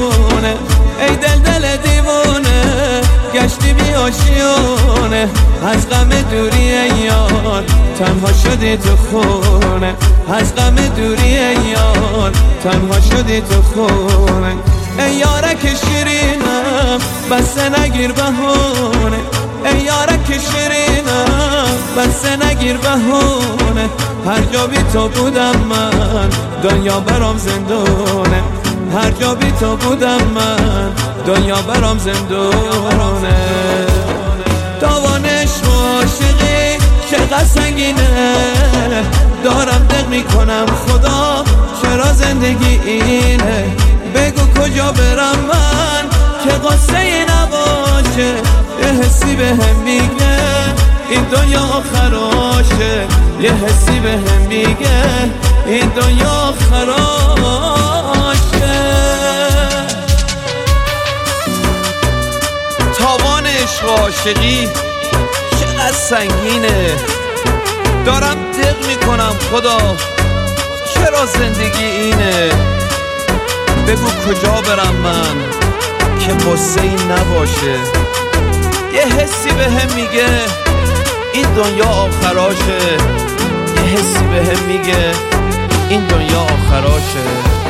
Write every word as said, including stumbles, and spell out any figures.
میونه. ای دل دل دیوونه گشتی بی آشیونه، از غم دوری یار تنها شدی تو خونه. از غم دوری یار تنها شدی تو خونه. ای یارک شیرینم بسته نگیر بهونه. ای یارک شیرینم بسته نگیر بهونه. هر جا بی تو بودم من دنیا برام زندونه. هر جا بی تو بودم من دنیا برام زندونه. داوان عشق و عاشقی چقدر سنگینه، دارم دق میکنم خدا چرا زندگی اینه. بگو کجا برم من که قصه نباشه، یه حسی به هم میگه این دنیا آخراشه. یه حسی به هم میگه این دنیا آخراشه. تاوان عشق و عاشقی چقدر سنگینه، دارم دق میکنم خدا چرا زندگی اینه. بگو کجا برم من که قصه ای نباشه، یه حسی به هم میگه این دنیا آخراشه. یه حسی به هم میگه این دنیا آخراشه.